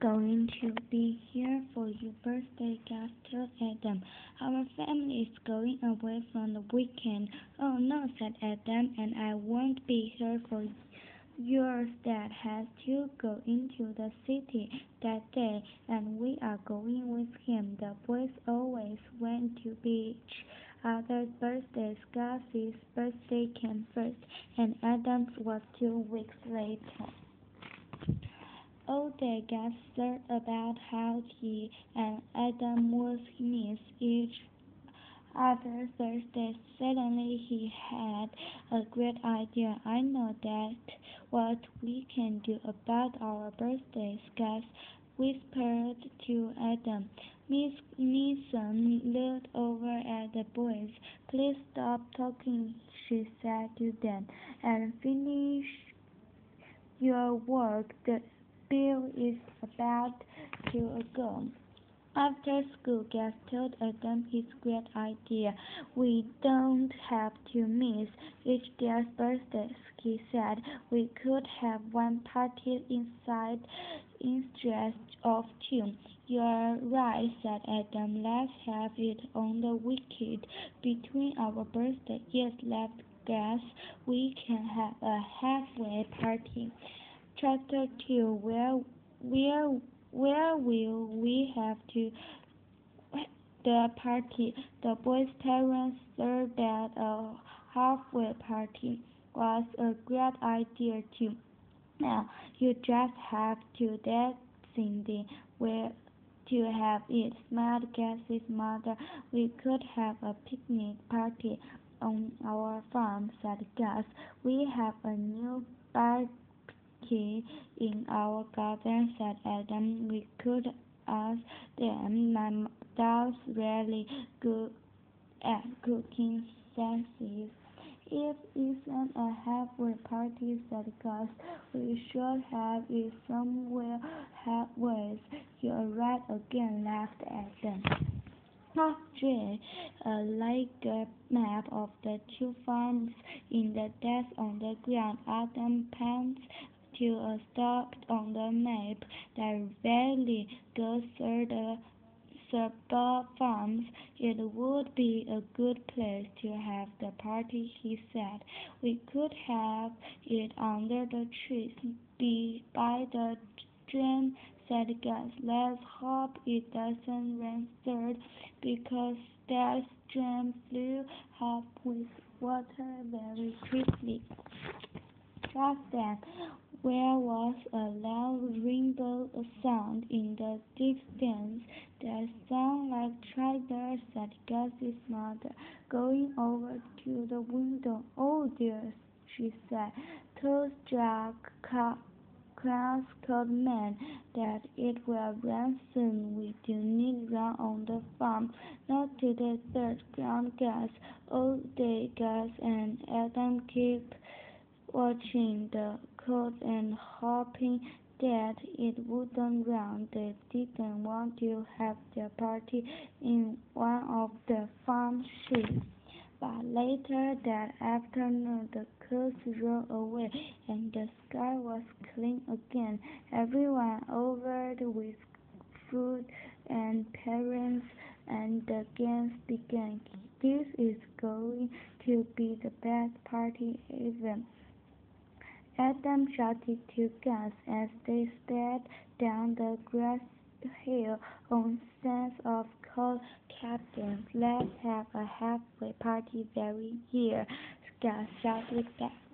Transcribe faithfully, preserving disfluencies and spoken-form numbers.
going to be here for your birthday, Gus told Adam. Our family is going away for the weekend. Oh no, said Adam, and I won't be here for yours. Dad has to go into the city that day, and we are going with him. The boys always went to beach other's birthdays. Gus's birthday came first, and Adam's was two weeks later. All day Gus thought about how he and Adam would miss each other's birthdays. Suddenly he had a great idea. I know that what we can do about our birthdays, Gus whispered to Adam. Miss Mason looked over at the boys. Please stop talking, she said to them, and finish your work. The Bill is about to go. After school, Gus told Adam his great idea. We don't have to miss each other's birthdays, he said. We could have one party inside instead of two. You're right, said Adam. Let's have it on the weekend between our birthdays. Yes, laughed Gus. We can have a halfway party. Chapter two. Where, where, where will we have to the party? The boys' parents thought that a halfway party was a great idea too. Now, you just have to that Cindy where to have it, smiled Gus's mother. We could have a picnic party on our farm, said Gus. We have a new bar in our garden, said Adam. We could ask them. My dad's really good at cooking sausages. It isn't a halfway party, said Gus. We should have it somewhere halfway. You're right again, laughed Adam. Oh, gee, uh, like a map of the two farms in the desk on the ground. Adam pointed to a stop on the map that valley goes through the suburb farms. It would be a good place to have the party, he said. We could have it under the trees be by the stream, said Gus. Let's hope it doesn't rain third, because that stream flew up with water very quickly. Just then, there was a loud rainbow sound in the distance that sounded like Trigger, said Gus's mother, going over to the window. Oh dear, she said. Those Jack Cross called men that it will rain soon. We do need run on the farm. Not today, third ground Gus. All day Gus and Adam kept watching the clouds and hoping that it wouldn't rain. They didn't want to have their party in one of the farm sheds. But later that afternoon, the clouds rolled away and the sky was clean again. Everyone over with food and parents, and the games began. This is going to be the best party ever, Adam shouted to Gus as they sped down the grass hill on sense of cold captains. Let's have a halfway party very here, Gus shouted back.